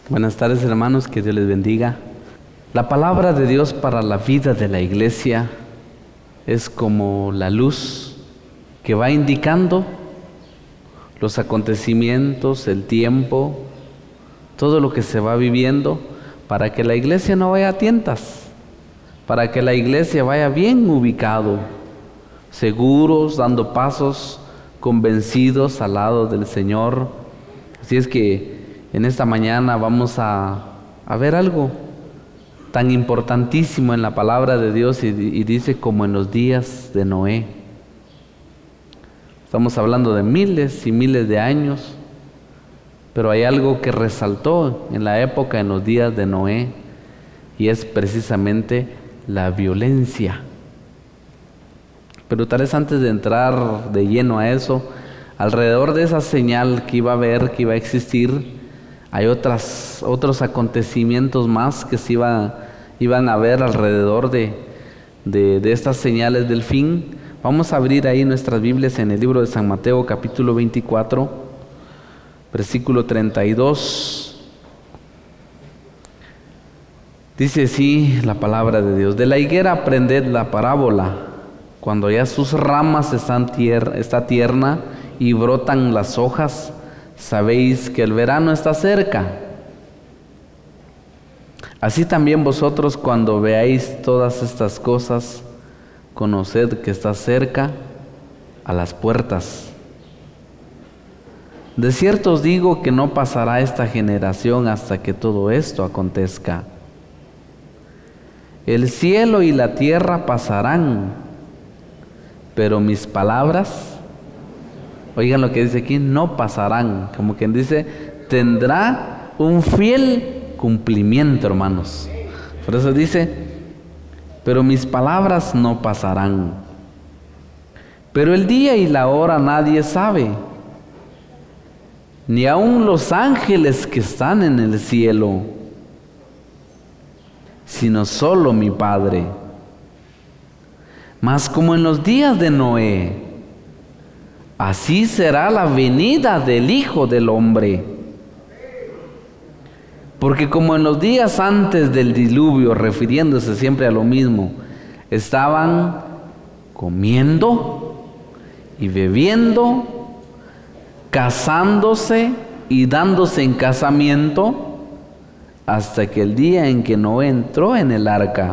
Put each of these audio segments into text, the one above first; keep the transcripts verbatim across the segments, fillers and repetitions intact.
Buenas tardes, hermanos, que Dios les bendiga. La palabra de Dios para la vida de la iglesia es como la luz que va indicando los acontecimientos, el tiempo, todo lo que se va viviendo para que la iglesia no vaya a tientas, para que la iglesia vaya bien ubicado, seguros, dando pasos, convencidos al lado del Señor. Así es que en esta mañana vamos a, a ver algo tan importantísimo en la palabra de Dios y, y dice como en los días de Noé. Estamos hablando de miles y miles de años, pero hay algo que resaltó en la época, en los días de Noé, y es precisamente la violencia. Pero tal vez antes de entrar de lleno a eso, alrededor de esa señal que iba a haber, que iba a existir, hay otras, otros acontecimientos más que se iba, iban a ver alrededor de, de, de estas señales del fin. Vamos a abrir ahí nuestras Biblias en el libro de San Mateo, capítulo veinticuatro, versículo treinta y dos. Dice así la palabra de Dios: de la higuera aprended la parábola, cuando ya sus ramas están tier, está tierna y brotan las hojas, sabéis que el verano está cerca. Así también vosotros, cuando veáis todas estas cosas, conoced que está cerca a las puertas. De cierto os digo que no pasará esta generación hasta que todo esto acontezca. El cielo y la tierra pasarán, pero mis palabras, oigan lo que dice aquí, no pasarán. Como quien dice, tendrá un fiel cumplimiento, hermanos. Por eso dice, pero mis palabras no pasarán. Pero el día y la hora nadie sabe, ni aun los ángeles que están en el cielo, sino solo mi Padre. Mas como en los días de Noé, así será la venida del Hijo del Hombre. Porque como en los días antes del diluvio, refiriéndose siempre a lo mismo, estaban comiendo y bebiendo, casándose y dándose en casamiento, hasta que el día en que Noé entró en el arca.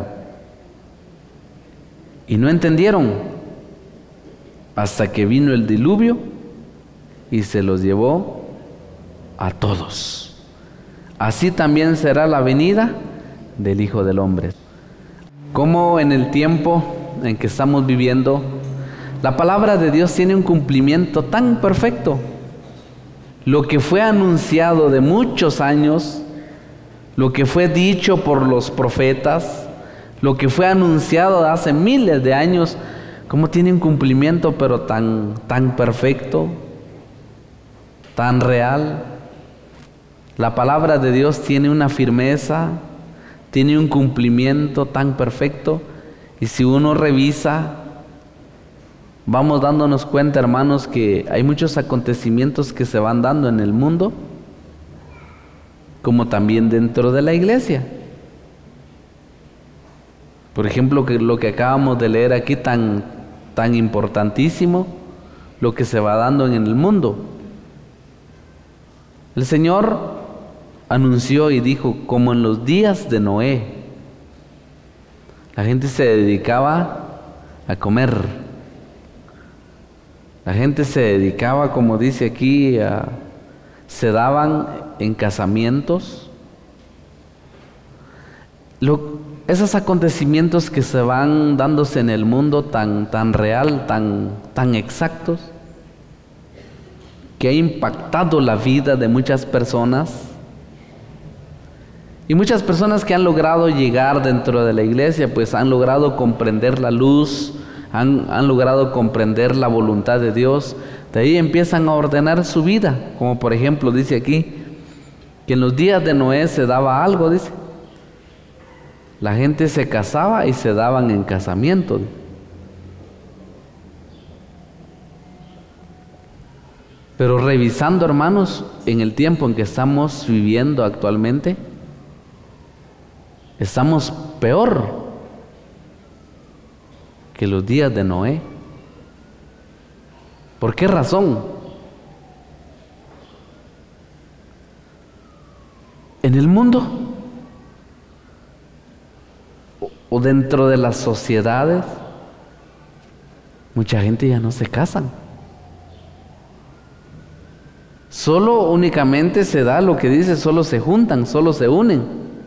Y no entendieron hasta que vino el diluvio y se los llevó a todos. Así también será la venida del Hijo del Hombre. Como en el tiempo en que estamos viviendo, la palabra de Dios tiene un cumplimiento tan perfecto. Lo que fue anunciado de muchos años, lo que fue dicho por los profetas, lo que fue anunciado hace miles de años, como tiene un cumplimiento pero tan, tan perfecto, tan real. La palabra de Dios tiene una firmeza, tiene un cumplimiento tan perfecto, y si uno revisa, vamos dándonos cuenta, hermanos, que hay muchos acontecimientos que se van dando en el mundo, como también dentro de la iglesia. Por ejemplo, que lo que acabamos de leer aquí, tan, tan importantísimo, lo que se va dando en el mundo. El Señor anunció y dijo, como en los días de Noé, la gente se dedicaba a comer. La gente se dedicaba, como dice aquí, a, se daban en casamientos. Lo, esos acontecimientos que se van dándose en el mundo tan, tan real, tan, tan exactos, que ha impactado la vida de muchas personas, y muchas personas que han logrado llegar dentro de la iglesia, pues han logrado comprender la luz, han, han logrado comprender la voluntad de Dios. De ahí empiezan a ordenar su vida, como por ejemplo dice aquí, que en los días de Noé se daba algo, dice. La gente se casaba y se daban en casamiento. Pero revisando, hermanos, en el tiempo en que estamos viviendo actualmente, estamos peor que los días de Noé. ¿Por qué razón? En el mundo o, o dentro de las sociedades, mucha gente ya no se casan. Solo únicamente se da lo que dice, solo se juntan, solo se unen.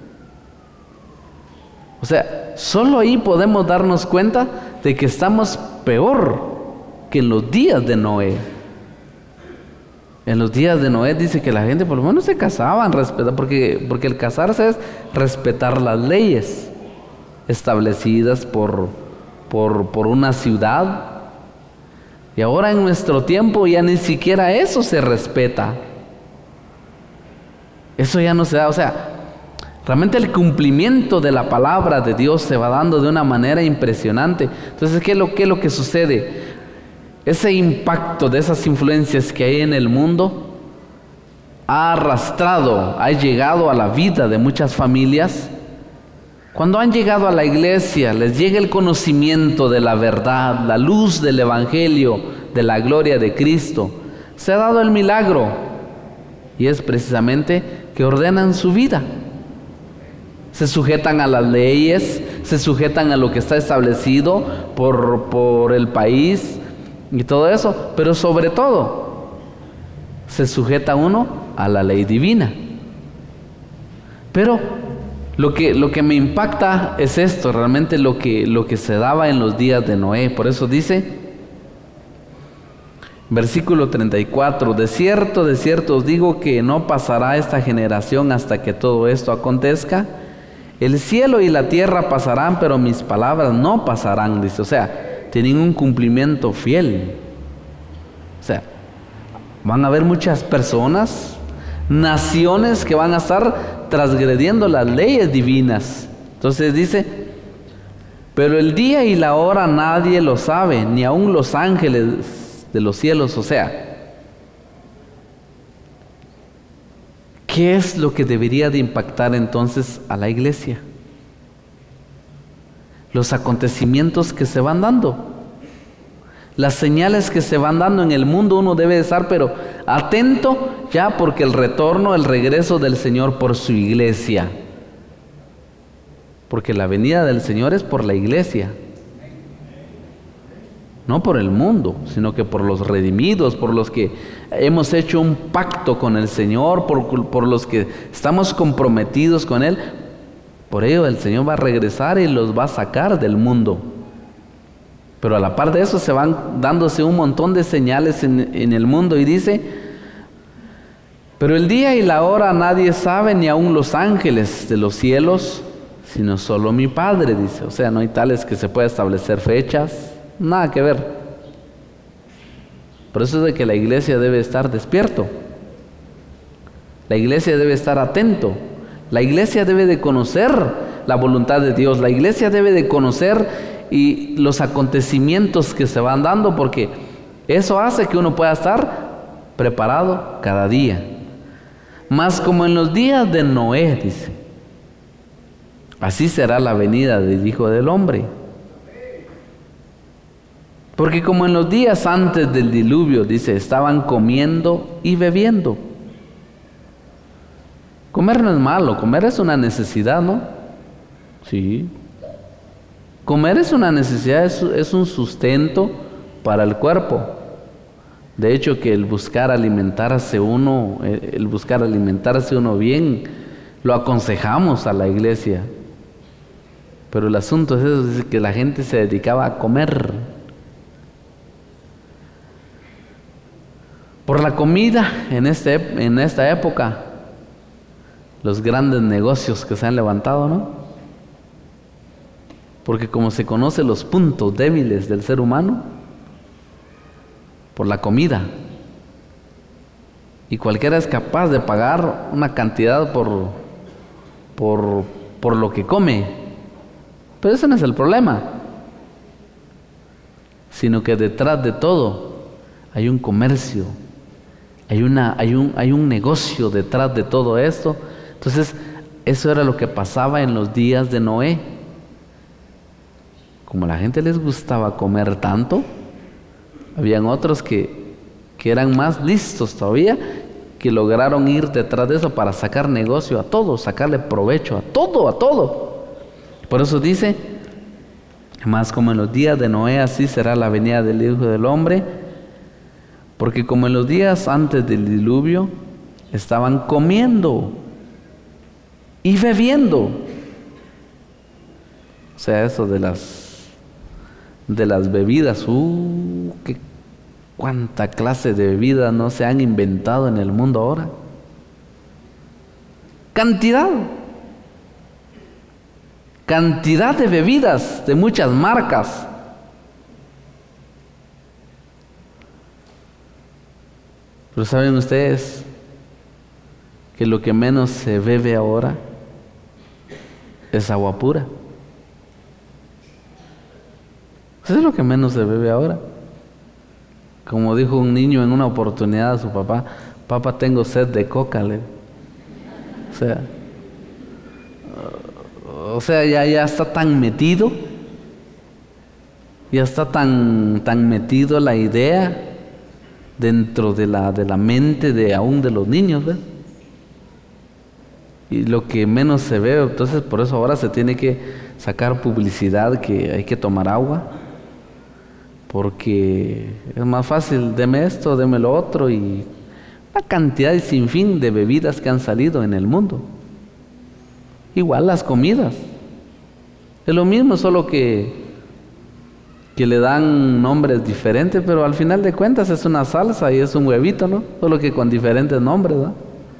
O sea, solo ahí podemos darnos cuenta de que estamos peor que en los días de Noé. En los días de Noé dice que la gente por lo menos se casaban, respeta, porque, porque el casarse es respetar las leyes establecidas por, por, por una ciudad. Y ahora en nuestro tiempo ya ni siquiera eso se respeta. Eso ya no se da. O sea, realmente el cumplimiento de la palabra de Dios se va dando de una manera impresionante. Entonces, ¿qué es lo, qué es lo que sucede? Ese impacto de esas influencias que hay en el mundo ha arrastrado, ha llegado a la vida de muchas familias. Cuando han llegado a la iglesia, les llega el conocimiento de la verdad, la luz del evangelio, de la gloria de Cristo. Se ha dado el milagro y es precisamente que ordenan su vida. Se sujetan a las leyes, se sujetan a lo que está establecido por, por el país y todo eso, pero sobre todo se sujeta uno a la ley divina. Pero Lo que, lo que me impacta es esto, realmente lo que, lo que se daba en los días de Noé. Por eso dice, versículo treinta y cuatro, de cierto, de cierto os digo que no pasará esta generación hasta que todo esto acontezca. El cielo y la tierra pasarán, pero mis palabras no pasarán, dice. O sea, tienen un cumplimiento fiel. O sea, van a haber muchas personas, naciones que van a estar transgrediendo las leyes divinas. Entonces dice, pero el día y la hora nadie lo sabe, ni aun los ángeles de los cielos. O sea, ¿qué es lo que debería de impactar entonces a la iglesia? Los acontecimientos que se van dando, las señales que se van dando en el mundo. Uno debe estar pero atento ya, porque el retorno, el regreso del Señor por su iglesia, porque la venida del Señor es por la iglesia, no por el mundo, sino que por los redimidos, por los que hemos hecho un pacto con el Señor, por, por los que estamos comprometidos con Él. Por ello el Señor va a regresar y los va a sacar del mundo. Pero a la par de eso se van dándose un montón de señales en, en el mundo, y dice, pero el día y la hora nadie sabe, ni aun los ángeles de los cielos, sino solo mi Padre, dice. O sea, no hay tales que se pueda establecer fechas, nada que ver. Por eso es de que la iglesia debe estar despierto, la iglesia debe estar atento, la iglesia debe de conocer la voluntad de Dios, la iglesia debe de conocer y los acontecimientos que se van dando, porque eso hace que uno pueda estar preparado cada día. Mas como en los días de Noé, dice, así será la venida del Hijo del Hombre. Porque como en los días antes del diluvio, dice, estaban comiendo y bebiendo. Comer no es malo, comer es una necesidad, ¿no? Sí. Comer es una necesidad, es, es un sustento para el cuerpo. De hecho, que el buscar alimentarse uno, el buscar alimentarse uno bien, lo aconsejamos a la iglesia. Pero el asunto es eso, es que la gente se dedicaba a comer. Por la comida, en, este, en esta época, los grandes negocios que se han levantado, ¿no? Porque como se conoce los puntos débiles del ser humano, por la comida, y cualquiera es capaz de pagar una cantidad por, por, por lo que come. Pero ese no es el problema, sino que detrás de todo hay un comercio Hay, una, hay, un, hay un negocio detrás de todo esto. Entonces, eso era lo que pasaba en los días de Noé. Como a la gente les gustaba comer tanto, habían otros que, que eran más listos todavía, que lograron ir detrás de eso para sacar negocio a todo, sacarle provecho a todo, a todo. Por eso dice, más como en los días de Noé, así será la venida del Hijo del Hombre, porque como en los días antes del diluvio, estaban comiendo y bebiendo. O sea, eso de las de las bebidas, uh, qué cuánta clase de bebidas no se han inventado en el mundo ahora. Cantidad. Cantidad de bebidas de muchas marcas. Pero ¿saben ustedes que lo que menos se bebe ahora es agua pura? Eso es lo que menos se bebe ahora. Como dijo un niño en una oportunidad a su papá, papá, tengo sed de coca. Le... O sea, o sea ya, ya está tan metido, ya está tan, tan metido la idea dentro de la, de la mente de aún de los niños, ¿ves? Y lo que menos se ve, entonces por eso ahora se tiene que sacar publicidad que hay que tomar agua, porque es más fácil, deme esto, deme lo otro, y una cantidad y sin fin de bebidas que han salido en el mundo. Igual las comidas, es lo mismo, solo que, que le dan nombres diferentes, pero al final de cuentas es una salsa y es un huevito, ¿no? Solo que con diferentes nombres, ¿no?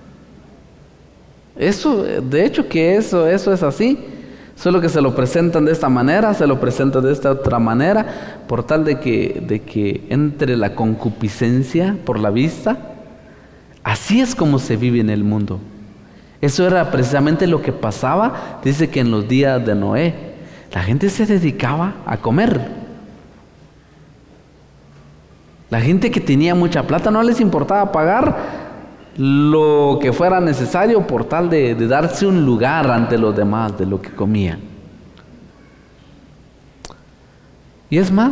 Eso, de hecho que eso, eso es así. Solo que se lo presentan de esta manera, se lo presentan de esta otra manera, por tal de que, de que entre la concupiscencia por la vista. Así es como se vive en el mundo. Eso era precisamente lo que pasaba, dice que en los días de Noé, la gente se dedicaba a comer. La gente que tenía mucha plata no les importaba pagar lo que fuera necesario por tal de, de darse un lugar ante los demás de lo que comían. Y es más,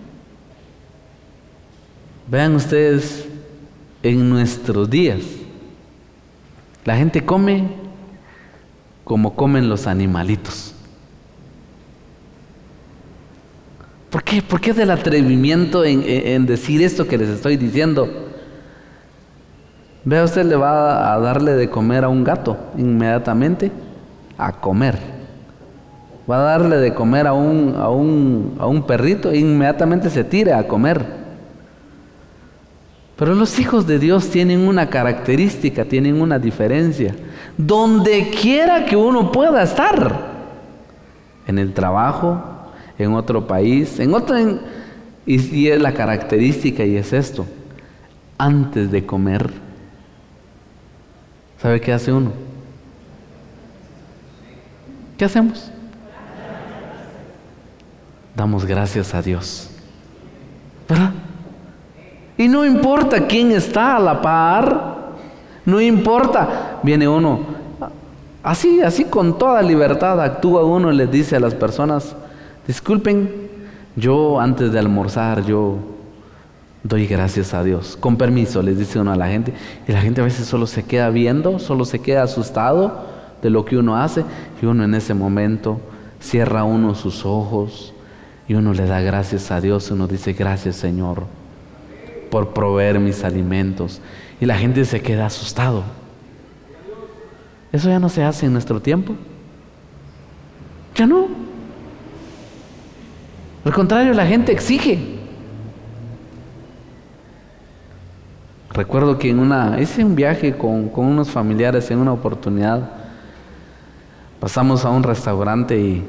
vean ustedes, en nuestros días, la gente come como comen los animalitos. ¿Por qué? ¿Por qué del atrevimiento en, en, en decir esto que les estoy diciendo? Vea, usted le va a darle de comer a un gato inmediatamente a comer. Va a darle de comer a un, a un, a un perrito e inmediatamente se tira a comer. Pero los hijos de Dios tienen una característica, tienen una diferencia. Donde quiera que uno pueda estar, en el trabajo, en otro país, en otro, en, y, y es la característica y es esto: antes de comer, ¿sabe qué hace uno? ¿Qué hacemos? Damos gracias a Dios, ¿verdad? Y no importa quién está a la par, no importa, viene uno, así, así con toda libertad actúa uno, les dice a las personas: disculpen, yo antes de almorzar, yo doy gracias a Dios. Con permiso, les dice uno a la gente. Y la gente a veces solo se queda viendo, solo se queda asustado de lo que uno hace. Y uno en ese momento cierra uno sus ojos y uno le da gracias a Dios. Uno dice: gracias, Señor, por proveer mis alimentos. Y la gente se queda asustado. Eso ya no se hace en nuestro tiempo. Ya no. Al contrario, la gente exige. Recuerdo que en una, hice un viaje con, con unos familiares en una oportunidad. Pasamos a un restaurante y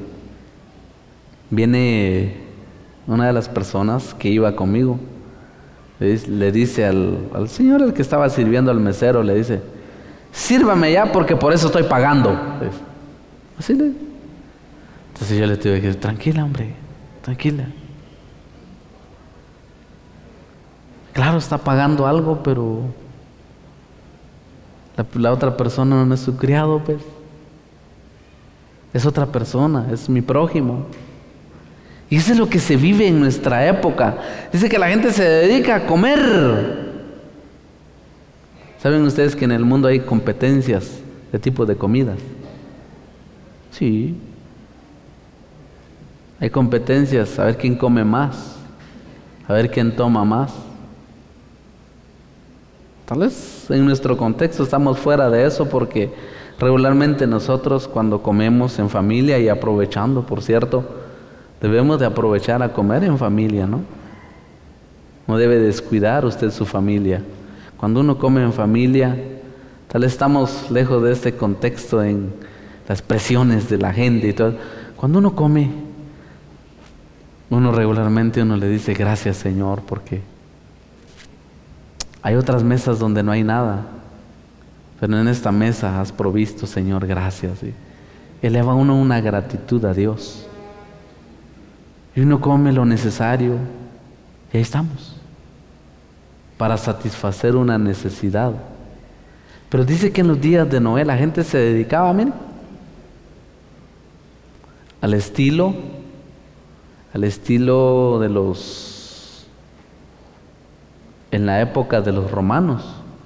viene una de las personas que iba conmigo. Le, le dice al, al señor, el que estaba sirviendo, al mesero, le dice: sírvame ya porque por eso estoy pagando. Así le. Entonces yo le tuve que decir: tranquila, hombre, tranquila. Claro, está pagando algo, pero La, la otra persona no es su criado, pues. Es otra persona, es mi prójimo. Y eso es lo que se vive en nuestra época. Dice que la gente se dedica a comer. ¿Saben ustedes que en el mundo hay competencias de tipos de comidas? Sí. Hay competencias, a ver quién come más, a ver quién toma más. Tal vez en nuestro contexto estamos fuera de eso porque regularmente nosotros cuando comemos en familia y aprovechando, por cierto, debemos de aprovechar a comer en familia, ¿no? No debe descuidar usted su familia. Cuando uno come en familia, tal vez estamos lejos de este contexto en las presiones de la gente y todo. Cuando uno come, uno regularmente uno le dice gracias Señor, porque hay otras mesas donde no hay nada, pero en esta mesa has provisto Señor, gracias. Y eleva uno una gratitud a Dios. Y uno come lo necesario y ahí estamos, para satisfacer una necesidad. Pero dice que en los días de Noé la gente se dedicaba, miren, al estilo, al estilo de los, en la época de los romanos.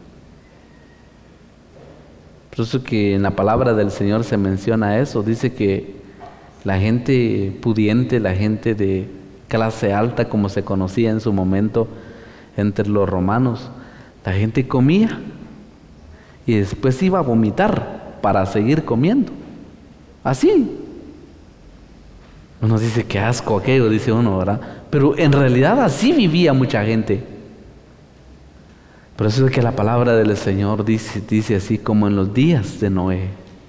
Por eso que en la palabra del Señor se menciona eso, dice que la gente pudiente, la gente de clase alta, como se conocía en su momento entre los romanos, la gente comía y después iba a vomitar para seguir comiendo. Así. Uno dice, qué asco aquello, dice uno, ¿verdad? Pero en realidad así vivía mucha gente. Por eso es que la palabra del Señor dice, dice así como en los días de Noé.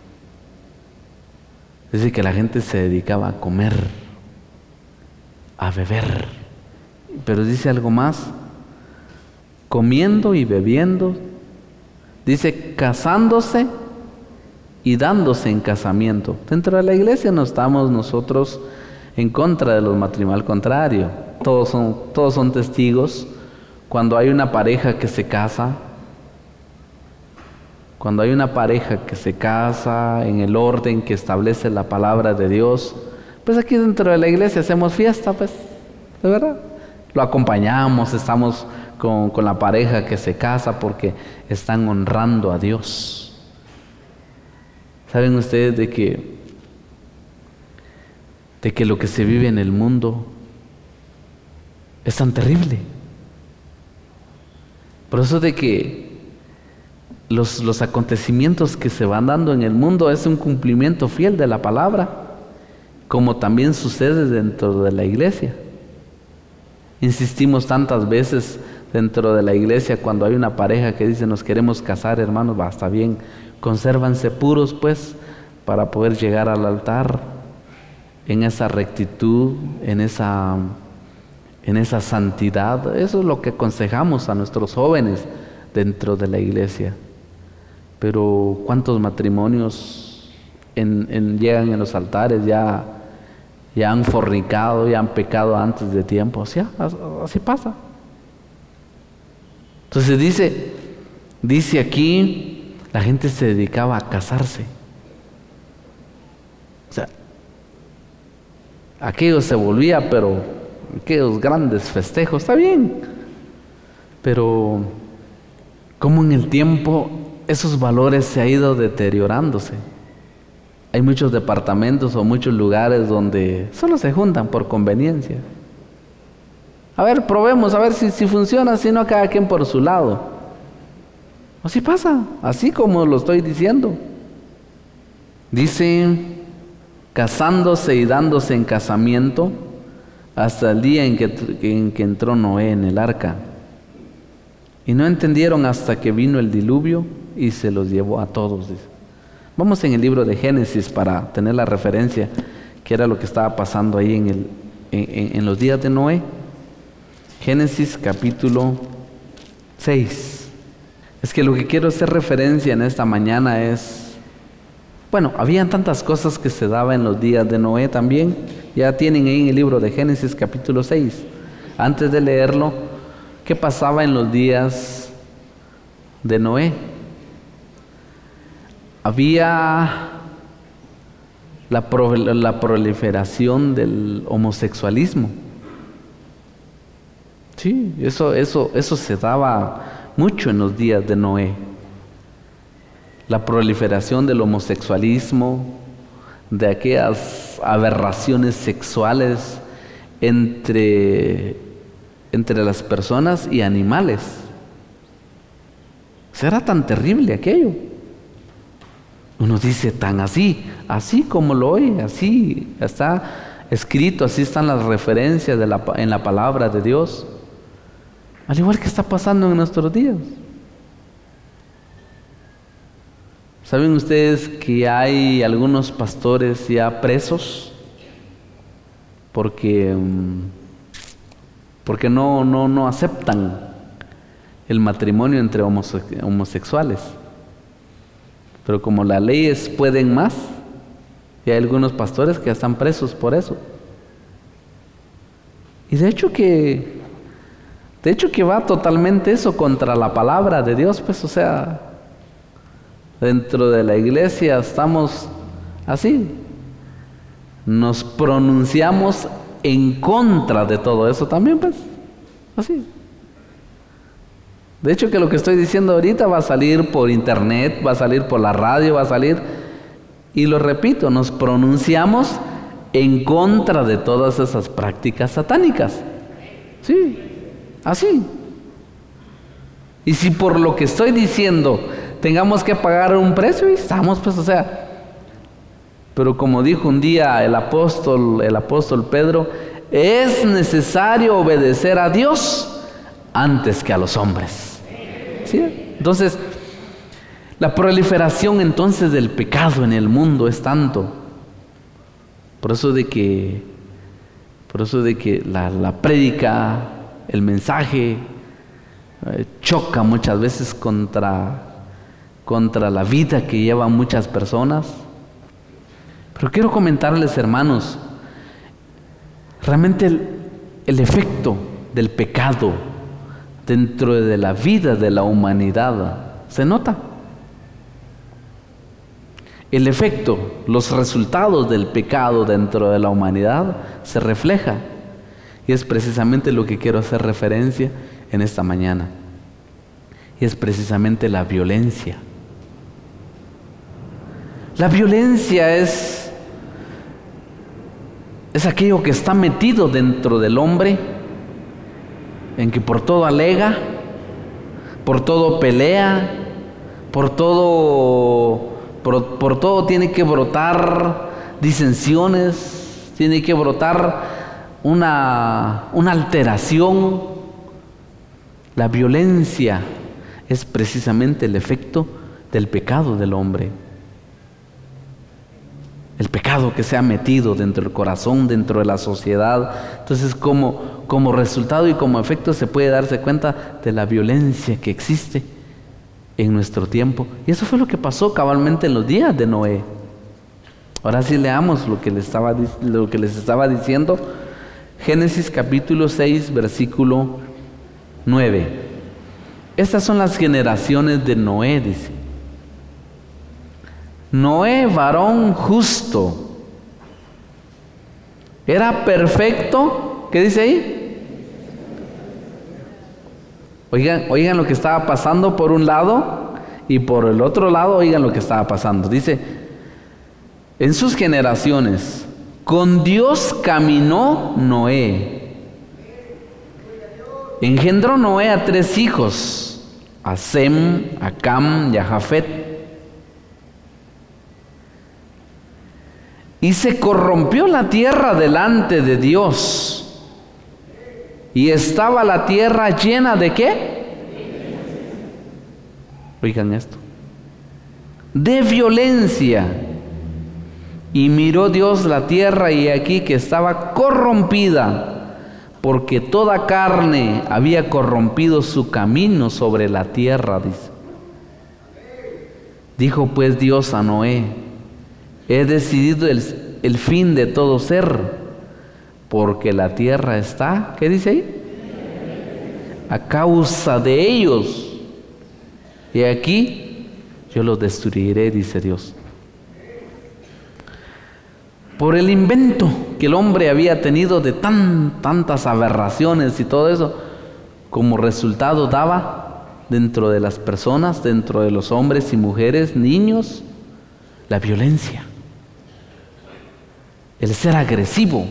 Dice que la gente se dedicaba a comer, a beber. Pero dice algo más, comiendo y bebiendo. Dice casándose y dándose en casamiento. Dentro de la iglesia no estamos nosotros en contra de los matrimonios, al contrario. Todos son, todos son testigos. Cuando hay una pareja que se casa, cuando hay una pareja que se casa en el orden que establece la palabra de Dios, pues aquí dentro de la iglesia hacemos fiesta, pues, de verdad. Lo acompañamos, estamos con, con la pareja que se casa porque están honrando a Dios. ¿Saben ustedes de que, de que lo que se vive en el mundo es tan terrible? Por eso de que Los, los acontecimientos que se van dando en el mundo es un cumplimiento fiel de la palabra, como también sucede dentro de la iglesia. Insistimos tantas veces dentro de la iglesia cuando hay una pareja que dice nos queremos casar, hermanos, va, está bien, consérvanse puros pues para poder llegar al altar en esa rectitud, en esa, en esa santidad. Eso es lo que aconsejamos a nuestros jóvenes dentro de la iglesia. Pero ¿cuántos matrimonios en, en, llegan en los altares ya, ya han fornicado, ya han pecado antes de tiempo? O sea, así pasa. Entonces dice, dice aquí, la gente se dedicaba a casarse. O sea, aquello se volvía, pero aquellos grandes festejos, está bien. Pero ¿cómo en el tiempo esos valores se han ido deteriorándose? Hay muchos departamentos o muchos lugares donde solo se juntan por conveniencia. A ver, probemos, a ver si, si funciona, si no, cada quien por su lado. Así pasa, así como lo estoy diciendo. Dice, casándose y dándose en casamiento hasta el día en que, en que entró Noé en el arca. Y no entendieron hasta que vino el diluvio y se los llevó a todos. Dice. Vamos en el libro de Génesis para tener la referencia, que era lo que estaba pasando ahí en, el, en, en los días de Noé. Génesis capítulo seis. Es que lo que quiero hacer referencia en esta mañana es, bueno, habían tantas cosas que se daban en los días de Noé también. Ya tienen ahí en el libro de Génesis capítulo seis. Antes de leerlo, ¿qué pasaba en los días de Noé? había la, pro, la proliferación del homosexualismo. Sí, eso, eso, eso se daba mucho en los días de Noé. La proliferación del homosexualismo, de aquellas aberraciones sexuales entre, entre las personas y animales. ¿Será tan terrible aquello? Uno dice tan así, así como lo oye, así está escrito, así están las referencias de la, en la palabra de Dios. Al igual que está pasando en nuestros días. ¿Saben ustedes que hay algunos pastores ya presos? Porque, porque no, no, no aceptan el matrimonio entre homose- homosexuales. Pero como las leyes pueden más, y hay algunos pastores que ya están presos por eso. Y de hecho que, de hecho que va totalmente eso contra la palabra de Dios, pues, o sea, dentro de la iglesia estamos así, nos pronunciamos en contra de todo eso también, pues, así. De hecho que lo que estoy diciendo ahorita va a salir por internet, va a salir por la radio, va a salir, y lo repito, nos pronunciamos en contra de todas esas prácticas satánicas. Sí, así. Y si por lo que estoy diciendo tengamos que pagar un precio, y estamos, pues, o sea, pero como dijo un día el apóstol, el apóstol Pedro, es necesario obedecer a Dios antes que a los hombres. ¿Sí? Entonces, la proliferación entonces del pecado en el mundo es tanto. Por eso de que, por eso de que la, la prédica, el mensaje, eh, choca muchas veces contra, contra la vida que llevan muchas personas. Pero quiero comentarles, hermanos, realmente el, el efecto del pecado dentro de la vida de la humanidad se nota. El efecto, los resultados del pecado dentro de la humanidad se refleja. Y es precisamente lo que quiero hacer referencia en esta mañana. Y es precisamente la violencia. La violencia es, es aquello que está metido dentro del hombre, en que por todo alega, por todo pelea, por todo, por, por todo tiene que brotar disensiones, tiene que brotar una, una alteración. La violencia es precisamente el efecto del pecado del hombre. El pecado que se ha metido dentro del corazón, dentro de la sociedad. Entonces, como, como resultado y como efecto se puede darse cuenta de la violencia que existe en nuestro tiempo. Y eso fue lo que pasó cabalmente en los días de Noé. Ahora sí leamos lo que les estaba, lo que les estaba diciendo. Génesis capítulo seis, versículo nueve. Estas son las generaciones de Noé, dice. Noé, varón justo, era perfecto. ¿Qué dice ahí? Oigan, oigan lo que estaba pasando por un lado, y por el otro lado oigan lo que estaba pasando. Dice, en sus generaciones, con Dios caminó Noé. Engendró Noé a tres hijos, a Sem, a Cam y a Jafet. Y se corrompió la tierra delante de Dios. Y estaba la tierra llena de ¿qué? Oigan esto. De violencia. Y miró Dios la tierra y aquí que estaba corrompida, porque toda carne había corrompido su camino sobre la tierra, dice. Dijo pues Dios a Noé: he decidido el, el fin de todo ser, porque la tierra está, ¿qué dice ahí? A causa de ellos. Y aquí yo los destruiré, dice Dios. Por el invento que el hombre había tenido de tan, tantas aberraciones y todo eso, como resultado daba dentro de las personas, dentro de los hombres y mujeres, niños, la violencia, el ser agresivo,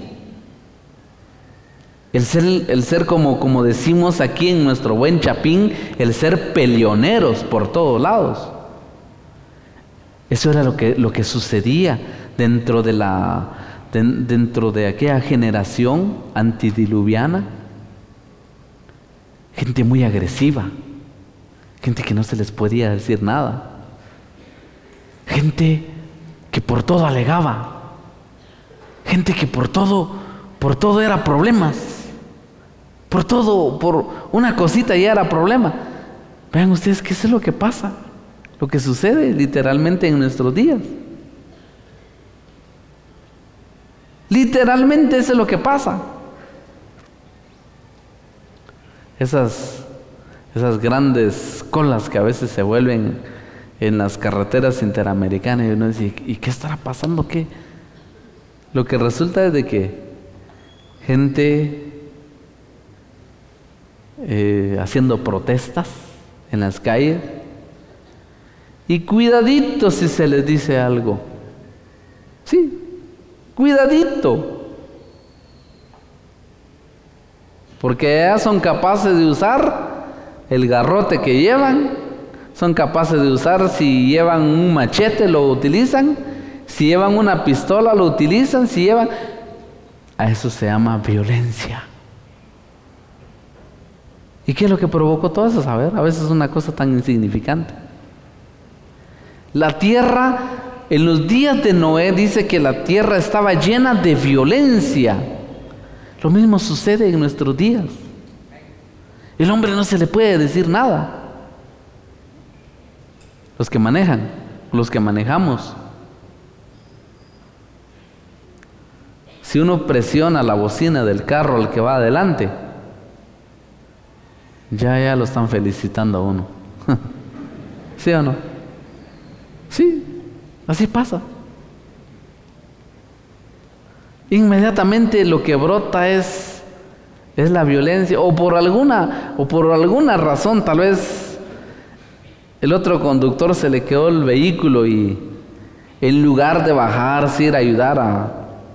el ser, el ser como, como decimos aquí en nuestro buen Chapín, el ser peleoneros por todos lados. Eso era lo que, lo que sucedía dentro de, la, de, dentro de aquella generación antidiluviana. Gente muy agresiva, gente que no se les podía decir nada, gente que por todo alegaba, gente que por todo, por todo era problemas, por todo, por una cosita ya era problema. Vean ustedes que eso es lo que pasa, lo que sucede literalmente en nuestros días. Literalmente eso es lo que pasa. Esas, esas grandes colas que a veces se vuelven en las carreteras interamericanas, y uno dice, ¿y qué estará pasando? ¿Qué? Lo que resulta es de que gente eh, haciendo protestas en las calles, y cuidadito si se les dice algo. Sí, cuidadito. Porque ya son capaces de usar el garrote que llevan, son capaces de usar, si llevan un machete lo utilizan, si llevan una pistola lo utilizan, si llevan... A eso se llama violencia. ¿Y qué es lo que provocó todo eso? A ver, a veces es una cosa tan insignificante. La tierra, en los días de Noé, dice que la tierra estaba llena de violencia. Lo mismo sucede en nuestros días. El hombre no se le puede decir nada. Los que manejan, los que manejamos. Si uno presiona la bocina del carro al que va adelante, ya ya lo están felicitando a uno. ¿Sí o no? Sí, así pasa. Inmediatamente lo que brota es, es la violencia, o por alguna, o por alguna razón, tal vez el otro conductor se le quedó el vehículo y en lugar de bajarse, ir a ayudar a,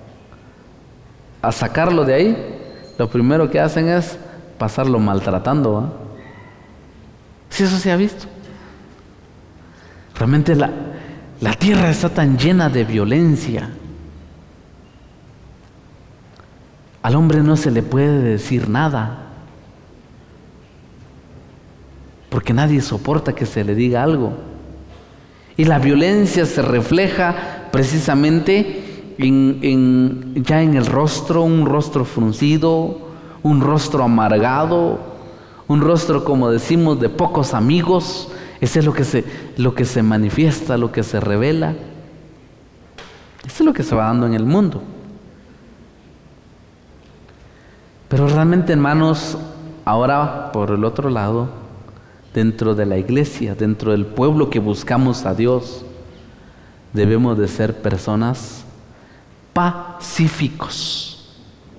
a sacarlo de ahí, lo primero que hacen es pasarlo maltratando, ¿eh? Sí, eso se ha visto. Realmente la, la tierra está tan llena de violencia. Al hombre no se le puede decir nada, porque nadie soporta que se le diga algo. Y la violencia se refleja precisamente en, en, ya en el rostro, un rostro fruncido, un rostro amargado, un rostro, como decimos, de pocos amigos. Eso es lo que se, lo que se manifiesta, lo que se revela. Eso es lo que se va dando en el mundo. Pero realmente, hermanos, ahora por el otro lado, dentro de la iglesia, dentro del pueblo que buscamos a Dios, debemos de ser personas pacíficos.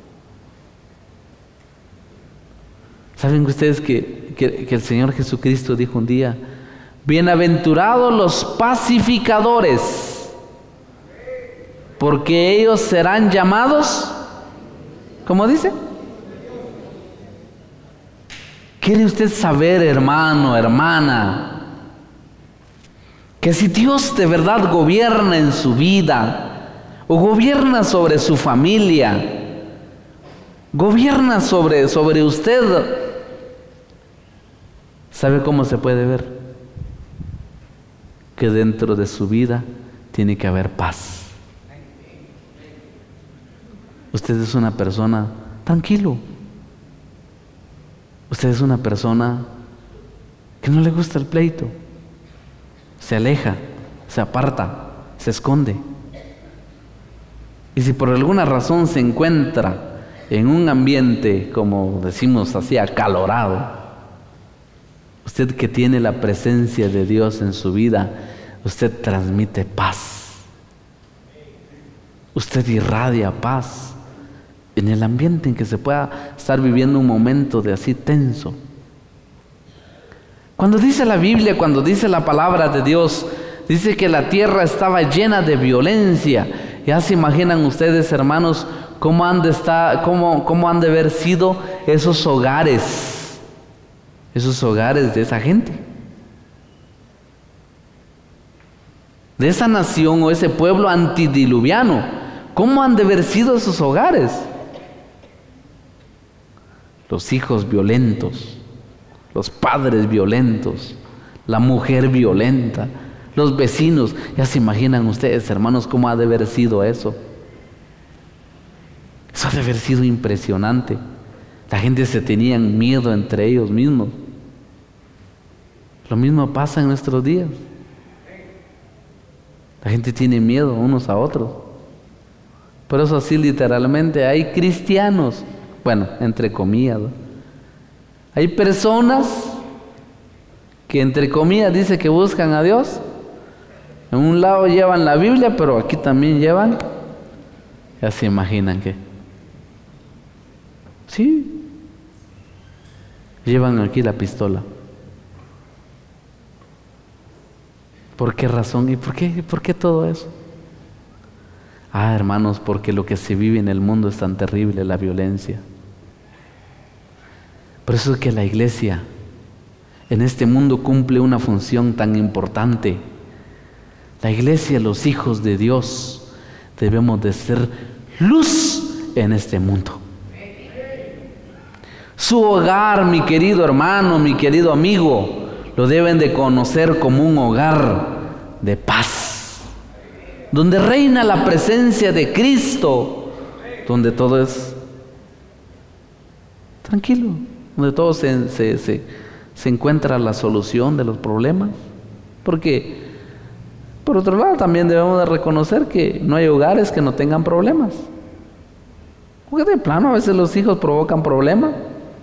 ¿Saben ustedes que, que, que el Señor Jesucristo dijo un día: bienaventurados los pacificadores, porque ellos serán llamados, ¿cómo dice? ¿Quiere usted saber, hermano, hermana, que si Dios de verdad gobierna en su vida, o gobierna sobre su familia, gobierna sobre, sobre usted, ¿sabe cómo se puede ver? Que dentro de su vida tiene que haber paz. Usted es una persona tranquilo. Usted es una persona que no le gusta el pleito. Se aleja, se aparta, se esconde. Y si por alguna razón se encuentra en un ambiente, como decimos así, acalorado, usted que tiene la presencia de Dios en su vida, usted transmite paz. Usted irradia paz en el ambiente en que se pueda estar viviendo un momento de así tenso. Cuando dice la Biblia, cuando dice la palabra de Dios, dice que la tierra estaba llena de violencia. Ya se imaginan ustedes, hermanos, cómo han de estar, cómo, cómo han de haber sido esos hogares, esos hogares de esa gente, de esa nación o ese pueblo antidiluviano. ¿Cómo han de haber sido esos hogares? Los hijos violentos, los padres violentos, la mujer violenta, los vecinos. Ya se imaginan ustedes, hermanos, cómo ha de haber sido eso. Eso ha de haber sido impresionante. La gente se tenía miedo entre ellos mismos. Lo mismo pasa en nuestros días. La gente tiene miedo unos a otros. Por eso así literalmente hay cristianos, bueno, entre comillas, ¿no? Hay personas que entre comillas dice que buscan a Dios. En un lado llevan la Biblia, pero aquí también llevan, ya se imaginan que, sí, llevan aquí la pistola. ¿Por qué razón? ¿Y por qué, por qué todo eso? Ah, hermanos, porque lo que se vive en el mundo es tan terrible, la violencia. Por eso es que la iglesia en este mundo cumple una función tan importante. La iglesia, los hijos de Dios, debemos de ser luz en este mundo. Su hogar, mi querido hermano, mi querido amigo, lo deben de conocer como un hogar de paz, donde reina la presencia de Cristo, donde todo es tranquilo, donde todo se, se, se, se encuentra la solución de los problemas. Porque, por otro lado, también debemos de reconocer que no hay hogares que no tengan problemas. Porque de plano a veces los hijos provocan problemas,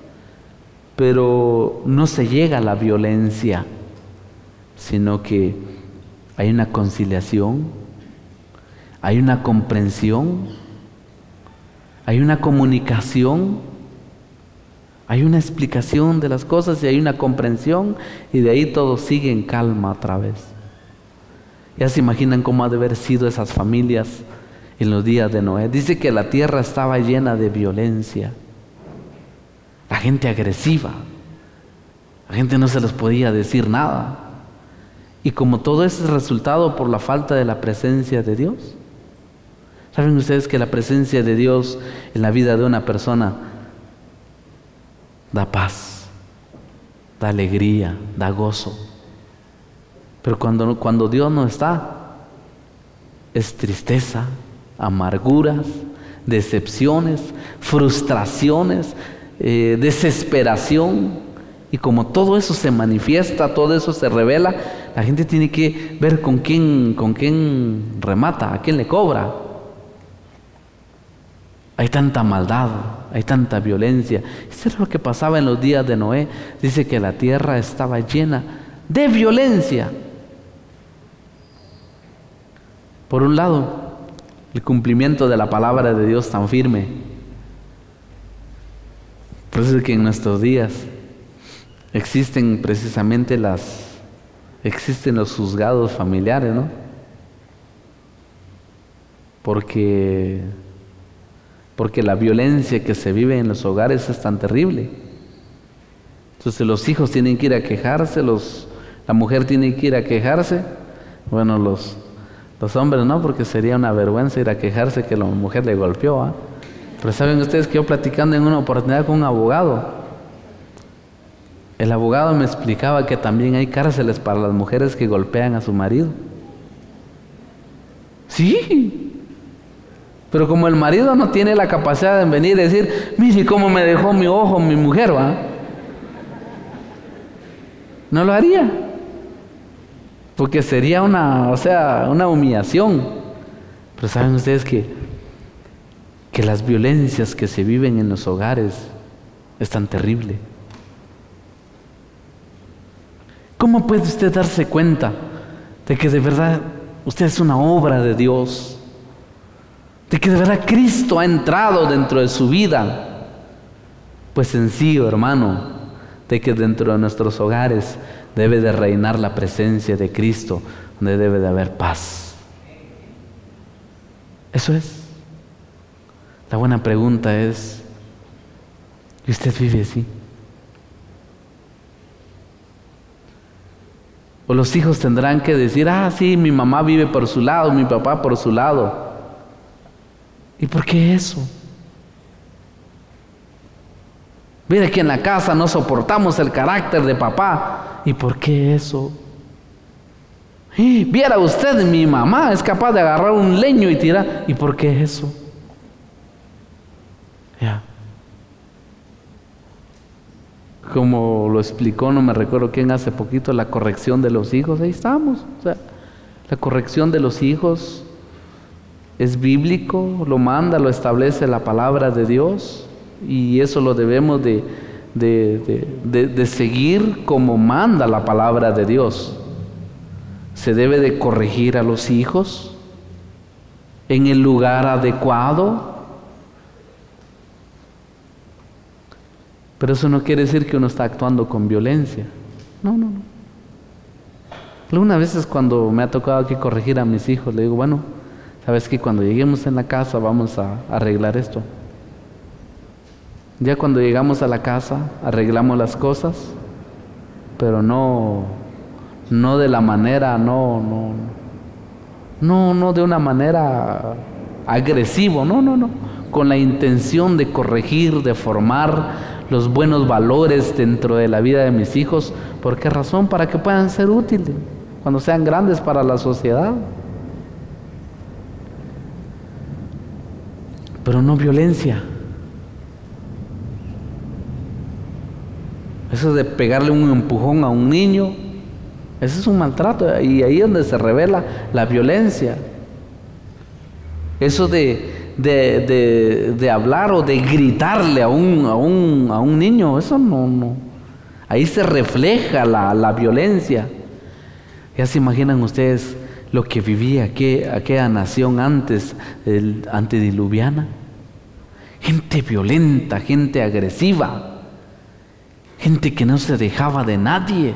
pero no se llega a la violencia, sino que hay una conciliación, hay una comprensión, hay una comunicación, hay una explicación de las cosas y hay una comprensión, y de ahí todo sigue en calma otra vez. Ya se imaginan cómo ha de haber sido esas familias en los días de Noé. Dice que la tierra estaba llena de violencia, la gente agresiva, la gente no se les podía decir nada. Y como todo eso es resultado por la falta de la presencia de Dios. ¿Saben ustedes que la presencia de Dios en la vida de una persona da paz, da alegría, da gozo? Pero cuando, cuando Dios no está, es tristeza, amarguras, decepciones, frustraciones, eh, desesperación. Y como todo eso se manifiesta, todo eso se revela, la gente tiene que ver con quién, con quién remata, a quién le cobra. Hay tanta maldad, hay tanta violencia. Eso es lo que pasaba en los días de Noé. Dice que la tierra estaba llena de violencia. Por un lado, el cumplimiento de la palabra de Dios tan firme. Por eso es que en nuestros días existen precisamente las, existen los juzgados familiares, ¿no? Porque, porque la violencia que se vive en los hogares es tan terrible. Entonces los hijos tienen que ir a quejarse, los, la mujer tiene que ir a quejarse. Bueno, los, los hombres no, porque sería una vergüenza ir a quejarse que la mujer le golpeó, ¿eh? Pero saben ustedes que yo platicando en una oportunidad con un abogado, el abogado me explicaba que también hay cárceles para las mujeres que golpean a su marido. Sí, pero como el marido no tiene la capacidad de venir y decir, mire cómo me dejó mi ojo mi mujer, ¿va? No lo haría, porque sería una, o sea, una humillación. Pero saben ustedes que que las violencias que se viven en los hogares es tan terrible. ¿Cómo puede usted darse cuenta de que de verdad usted es una obra de Dios, de que de verdad Cristo ha entrado dentro de su vida, pues sencillo, hermano, de que dentro de nuestros hogares debe de reinar la presencia de Cristo, donde debe de haber paz. Eso es. La buena pregunta es, ¿y usted vive así? O los hijos tendrán que decir, ah, sí, mi mamá vive por su lado, mi papá por su lado. ¿Y por qué eso? Mire que en la casa no soportamos el carácter de papá. ¿Y por qué eso? ¡Eh! Viera usted, mi mamá es capaz de agarrar un leño y tirar. ¿Y por qué eso? Ya. Como lo explicó, no me recuerdo quién hace poquito, la corrección de los hijos. Ahí estamos. O sea, la corrección de los hijos es bíblico, lo manda, lo establece la palabra de Dios. Y eso lo debemos de, de, de, de, de seguir como manda la palabra de Dios. Se debe de corregir a los hijos en el lugar adecuado. Pero eso no quiere decir que uno está actuando con violencia. No, no, no. Algunas veces cuando me ha tocado aquí corregir a mis hijos, le digo, bueno, sabes que cuando lleguemos en la casa vamos a arreglar esto. Ya cuando llegamos a la casa, arreglamos las cosas, pero no, no de la manera, no, no, no, no de una manera agresiva, no, no, no, con la intención de corregir, de formar los buenos valores dentro de la vida de mis hijos. ¿Por qué razón? Para que puedan ser útiles cuando sean grandes para la sociedad. Pero no violencia. Eso de pegarle un empujón a un niño, eso es un maltrato, y ahí es donde se revela la violencia. Eso de, de, de, de hablar o de gritarle a un, a un, a un niño, eso no, no. Ahí se refleja la, la violencia. Ya se imaginan ustedes lo que vivía aquella, aquella nación antes, el, antediluviana. Gente violenta, gente agresiva. Gente que no se dejaba de nadie.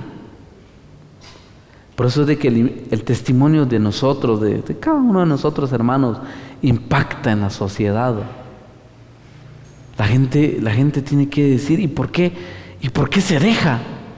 Por eso es de que el, el testimonio de nosotros, de, de cada uno de nosotros, hermanos, impacta en la sociedad. La gente, la gente tiene que decir, ¿y por qué? ¿Y por qué se deja?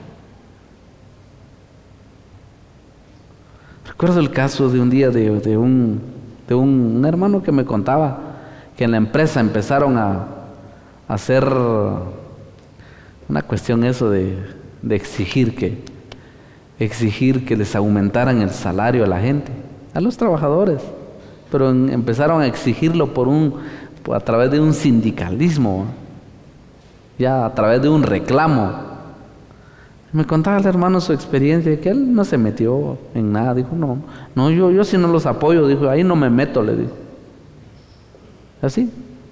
Recuerdo el caso de un día de, de, un, de un, un hermano que me contaba que en la empresa empezaron a, a hacer una cuestión eso de, de exigir que exigir que les aumentaran el salario a la gente, a los trabajadores, pero en, empezaron a exigirlo por un por, a través de un sindicalismo, ya a través de un reclamo. Me contaba el hermano su experiencia, que él no se metió en nada, dijo, no, no, yo, yo si no los apoyo, dijo, ahí no me meto, le dijo. Así.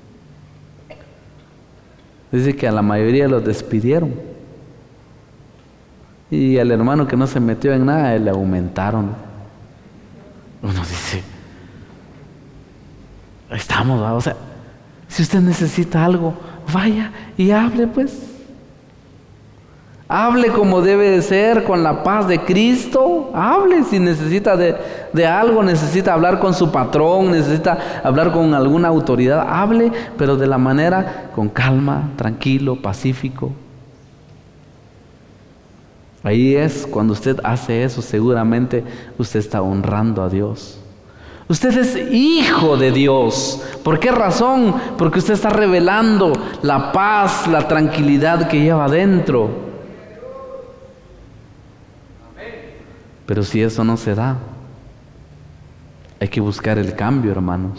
Dice que a la mayoría los despidieron. Y al hermano que no se metió en nada, le aumentaron. Uno dice, estamos, ¿va? O sea, si usted necesita algo, vaya y hable pues. Hable como debe de ser, con la paz de Cristo. Hable si necesita de, de algo, necesita hablar con su patrón, necesita hablar con alguna autoridad. Hable, pero de la manera con calma, tranquilo, pacífico. Ahí es cuando usted hace eso, seguramente usted está honrando a Dios. Usted es hijo de Dios. ¿Por qué razón? Porque usted está revelando la paz, la tranquilidad que lleva adentro. Pero si eso no se da, hay que buscar el cambio, hermanos.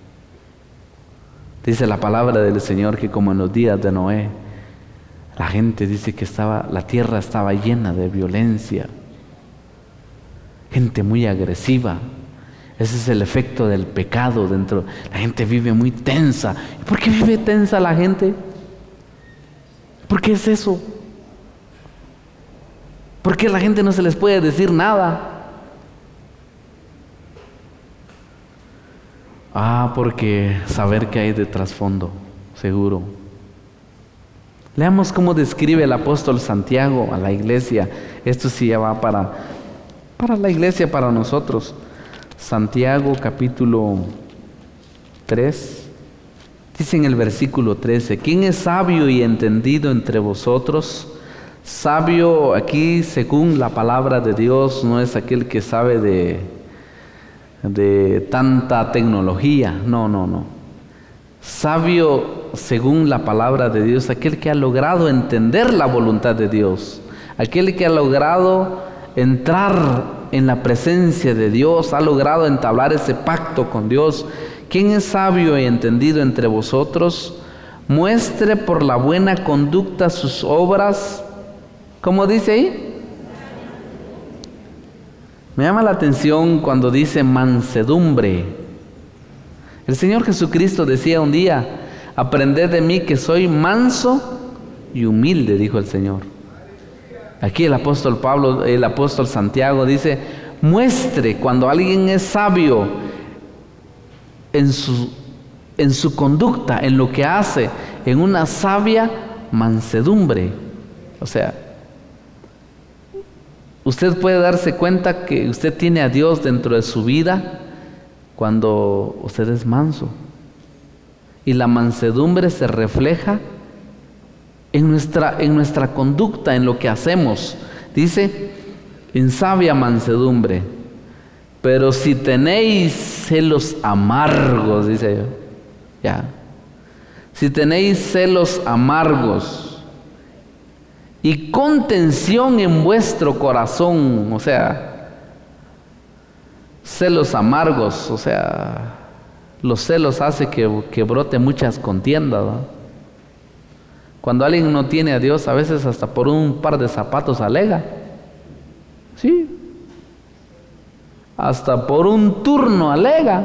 Dice la palabra del Señor que como en los días de Noé, la gente dice que estaba, la tierra estaba llena de violencia, gente muy agresiva. Ese es el efecto del pecado dentro. La gente vive muy tensa. ¿Por qué vive tensa la gente? ¿Por qué es eso? ¿Por qué a la gente no se les puede decir nada? Ah, porque saber qué hay de trasfondo, seguro. Leamos cómo describe el apóstol Santiago a la iglesia. Esto sí ya va para, para la iglesia, para nosotros. Santiago capítulo tres, dice en el versículo trece: ¿quién es sabio y entendido entre vosotros? Sabio aquí, según la palabra de Dios, no es aquel que sabe de, de tanta tecnología. No, no, no. Sabio, según la palabra de Dios, aquel que ha logrado entender la voluntad de Dios, aquel que ha logrado entrar en la presencia de Dios, ha logrado entablar ese pacto con Dios. ¿Quién es sabio y entendido entre vosotros? Muestre por la buena conducta sus obras. ¿Cómo dice ahí? Me llama la atención cuando dice mansedumbre. El Señor Jesucristo decía un día: aprended de mí que soy manso y humilde, dijo el Señor. Aquí el apóstol Pablo, el apóstol Santiago dice: muestre cuando alguien es sabio en su, en su conducta, en lo que hace, en una sabia mansedumbre. O sea, usted puede darse cuenta que usted tiene a Dios dentro de su vida cuando usted es manso. Y la mansedumbre se refleja en nuestra, en nuestra conducta, en lo que hacemos. Dice, en sabia mansedumbre. Pero si tenéis celos amargos, dice yo, ya. Si tenéis celos amargos y contención en vuestro corazón, o sea, celos amargos, o sea, los celos hacen que, que brote muchas contiendas, ¿no? Cuando alguien no tiene a Dios, a veces hasta por un par de zapatos alega. Sí. Hasta por un turno alega.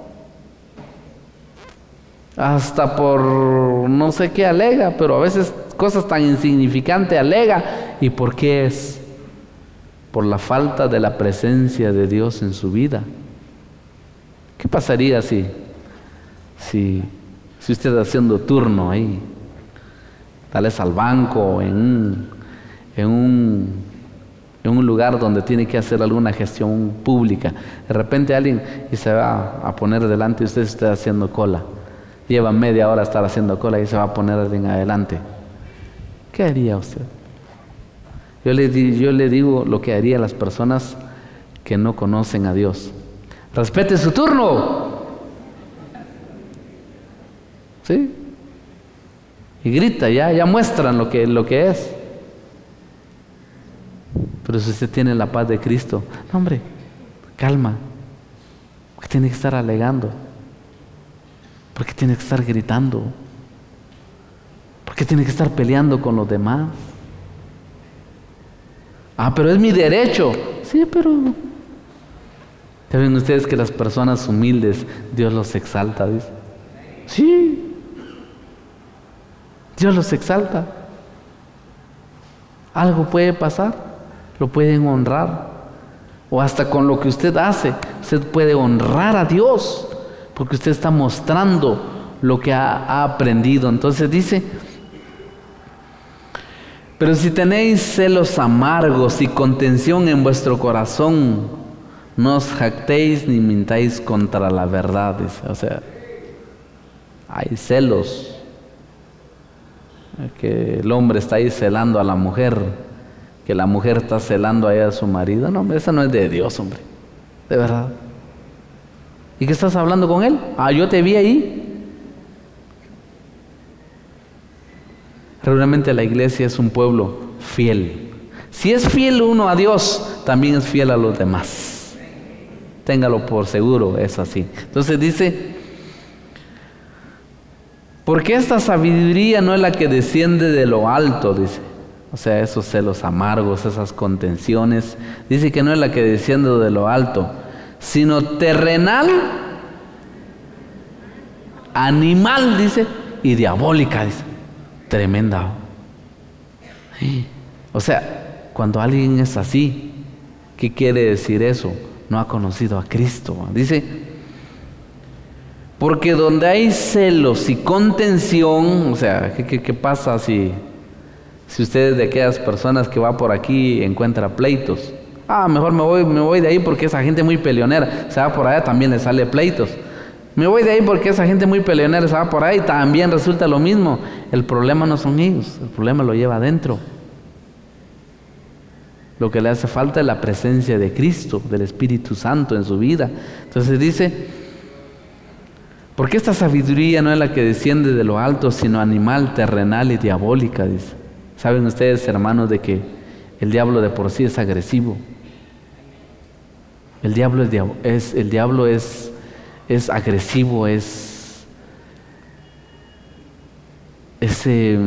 Hasta por no sé qué alega, pero a veces cosas tan insignificantes alega. ¿Y por qué es? Por la falta de la presencia de Dios en su vida. ¿Qué pasaría si, si, si usted haciendo turno ahí, tal vez al banco, en un, en un, en un lugar donde tiene que hacer alguna gestión pública, de repente alguien y se va a poner delante y usted está haciendo cola, lleva media hora estar haciendo cola y se va a poner alguien adelante? ¿Qué haría usted? Yo le, yo le digo lo que haría las personas que no conocen a Dios. Respete su turno. ¿Sí? Y grita, ya, ya muestran lo que, lo que es. Pero si usted tiene la paz de Cristo, no, hombre, calma. ¿Por qué tiene que estar alegando? ¿Por qué tiene que estar gritando? ¿Por qué tiene que estar peleando con los demás? Ah, pero es mi derecho. Sí, pero ¿ya ven ustedes que las personas humildes Dios los exalta? Dice. Sí, Dios los exalta. Algo puede pasar, lo pueden honrar, o hasta con lo que usted hace usted puede honrar a Dios, porque usted está mostrando lo que ha, ha aprendido. Entonces dice: pero si tenéis celos amargos y contención en vuestro corazón, no os jactéis ni mintáis contra la verdad. Dice. O sea, hay celos, que el hombre está ahí celando a la mujer, que la mujer está celando ahí a su marido. No, hombre, eso no es de Dios, hombre, de verdad. ¿Y qué estás hablando con él? Ah, yo te vi ahí. Realmente la iglesia es un pueblo fiel. Si es fiel uno a Dios, también es fiel a los demás. Téngalo por seguro, es así. Entonces dice: porque esta sabiduría no es la que desciende de lo alto, dice. O sea, esos celos amargos, esas contenciones, dice que no es la que desciende de lo alto, sino terrenal, animal, dice, y diabólica, dice. Tremenda. O sea, cuando alguien es así, ¿qué quiere decir eso? No ha conocido a Cristo. Dice: Porque donde hay celos y contención, o sea, ¿qué, qué, qué pasa si, si usted es de aquellas personas que va por aquí y encuentra pleitos? Ah, mejor me voy, me voy de ahí porque esa gente muy peleonera, se va por allá, también le sale pleitos. Me voy de ahí porque esa gente muy peleonera se va por ahí, también resulta lo mismo. El problema no son ellos, el problema lo lleva adentro. Lo que le hace falta es la presencia de Cristo, del Espíritu Santo en su vida. Entonces dice, porque esta sabiduría no es la que desciende de lo alto, sino animal, terrenal y diabólica, dice. Saben ustedes, hermanos, de que el diablo de por sí es agresivo. El diablo es, es, el diablo es, es agresivo, es, es eh,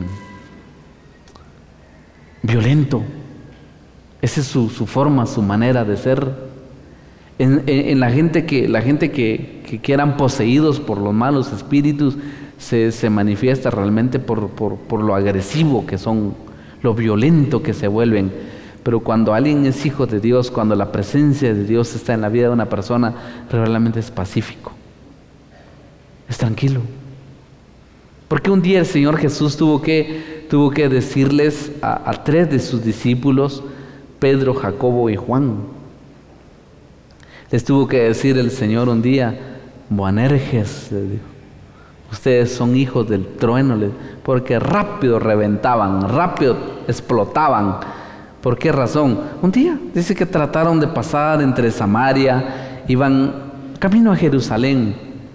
violento. Esa es su, su forma, su manera de ser. En, en, en la gente que, la gente que, que, que eran poseídos por los malos espíritus se, se manifiesta realmente por, por, por lo agresivo que son, lo violento que se vuelven. Pero cuando alguien es hijo de Dios, cuando la presencia de Dios está en la vida de una persona, realmente es pacífico, es tranquilo. Porque un día el Señor Jesús tuvo que, tuvo que decirles a, a tres de sus discípulos, Pedro, Jacobo y Juan. Les tuvo que decir el Señor un día, Boanerges, les dijo, ustedes son hijos del trueno, porque rápido reventaban, rápido explotaban. ¿Por qué razón? Un día dice que trataron de pasar entre Samaria, iban camino a Jerusalén.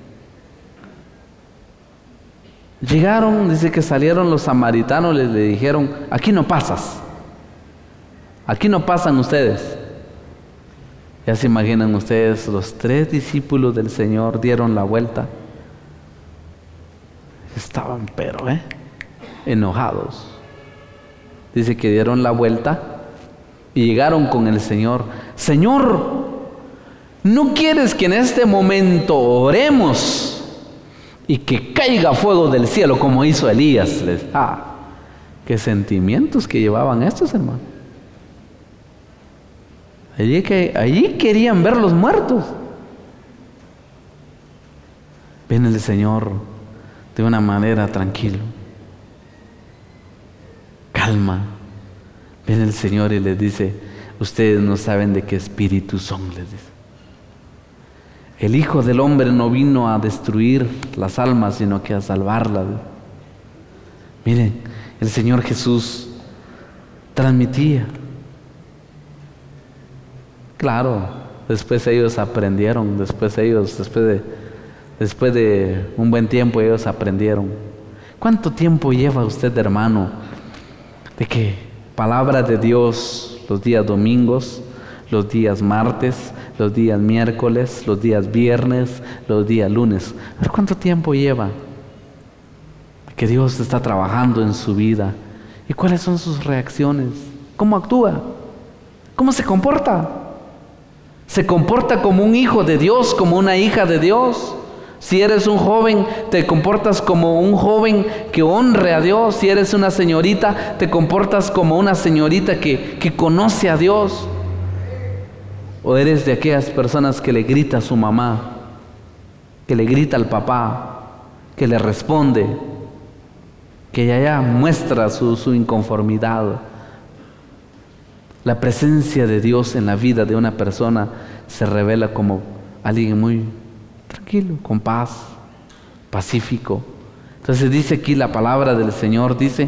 Llegaron, dice que salieron los samaritanos, les le dijeron, aquí no pasas, aquí no pasan ustedes. Ya se imaginan ustedes, los tres discípulos del Señor dieron la vuelta. Estaban pero, ¿eh? enojados. Dice que dieron la vuelta y llegaron con el Señor. Señor, ¿no quieres que en este momento oremos y que caiga fuego del cielo como hizo Elías? Les, ah, qué sentimientos que llevaban estos hermanos. Allí, que, allí querían ver los muertos. Viene el Señor de una manera tranquila. Calma. Viene el Señor y les dice, ustedes no saben de qué espíritu son, les dice. El Hijo del Hombre no vino a destruir las almas, sino que a salvarlas. Miren, el Señor Jesús transmitía. Claro, después ellos aprendieron, después ellos, después de, después de un buen tiempo ellos aprendieron. ¿Cuánto tiempo lleva usted, hermano, de que palabra de Dios los días domingos, los días martes, los días miércoles, los días viernes, los días lunes? A ver, ¿cuánto tiempo lleva que Dios está trabajando en su vida? ¿Y cuáles son sus reacciones? ¿Cómo actúa? ¿Cómo se comporta? ¿Se comporta como un hijo de Dios, como una hija de Dios? Si eres un joven, te comportas como un joven que honre a Dios. Si eres una señorita, te comportas como una señorita que, que conoce a Dios. ¿O eres de aquellas personas que le grita a su mamá, que le grita al papá, que le responde, que ya ya muestra su, su inconformidad? La presencia de Dios en la vida de una persona se revela como alguien muy tranquilo, con paz, pacífico. Entonces dice aquí la palabra del Señor, dice,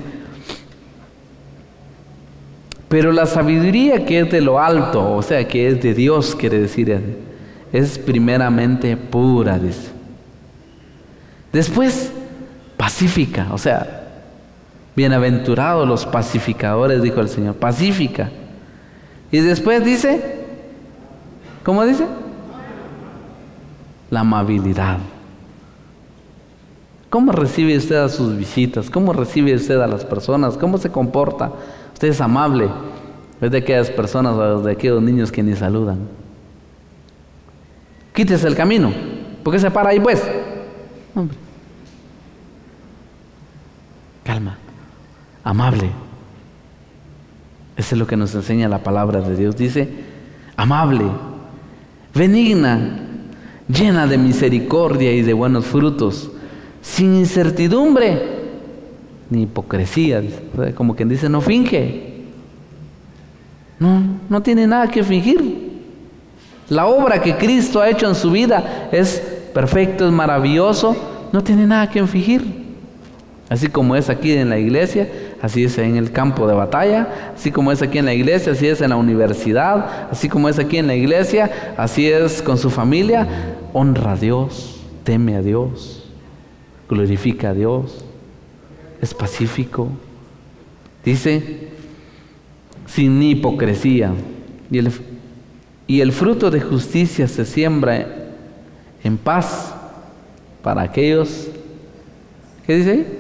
pero la sabiduría que es de lo alto, o sea, que es de Dios, quiere decir, es primeramente pura, dice. Después, pacífica, o sea, bienaventurados los pacificadores, dijo el Señor, pacífica. Y después dice, ¿cómo dice? La amabilidad. ¿Cómo recibe usted a sus visitas? ¿Cómo recibe usted a las personas? ¿Cómo se comporta? Usted es amable. Es de aquellas personas, de aquellos niños que ni saludan. Quítese el camino. ¿Por qué se para ahí pues? Hombre. Calma. Amable. Eso es lo que nos enseña la palabra de Dios. Dice, amable, benigna, llena de misericordia y de buenos frutos, sin incertidumbre ni hipocresía. Como quien dice, no finge. No, no tiene nada que fingir. La obra que Cristo ha hecho en su vida es perfecto, es maravilloso, no tiene nada que fingir. Así como es aquí en la iglesia, así es en el campo de batalla, así como es aquí en la iglesia, así es en la universidad, así como es aquí en la iglesia, así es con su familia. Honra a Dios, teme a Dios, glorifica a Dios, es pacífico. Dice, sin hipocresía. Y el, y el fruto de justicia se siembra en paz para aquellos. ¿Qué dice ahí?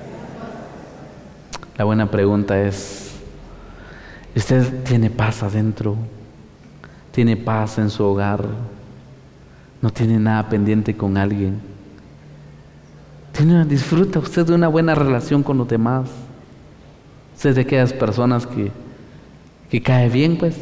La buena pregunta es, ¿usted tiene paz adentro? ¿Tiene paz en su hogar? ¿No tiene nada pendiente con alguien? ¿Tiene, disfruta usted de una buena relación con los demás? ¿Usted es de aquellas personas que, que cae bien, pues?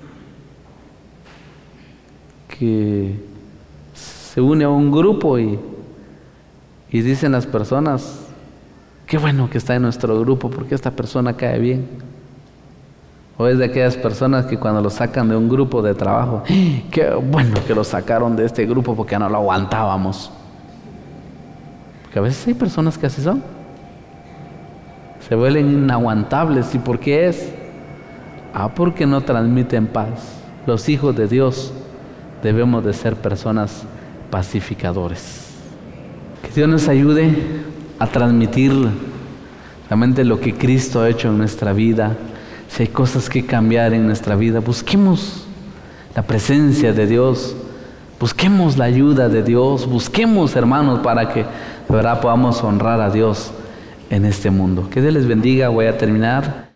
Que se une a un grupo y, y dicen las personas, qué bueno que está en nuestro grupo porque esta persona cae bien. O es de aquellas personas que cuando lo sacan de un grupo de trabajo, qué bueno que lo sacaron de este grupo porque no lo aguantábamos. Porque a veces hay personas que así son. Se vuelven inaguantables. ¿Y por qué es? Ah, porque no transmiten paz. Los hijos de Dios debemos de ser personas pacificadores. Que Dios nos ayude a transmitir realmente lo que Cristo ha hecho en nuestra vida. Si hay cosas que cambiar en nuestra vida, busquemos la presencia de Dios, busquemos la ayuda de Dios, busquemos, hermanos, para que de verdad podamos honrar a Dios en este mundo. Que Dios les bendiga. Voy a terminar.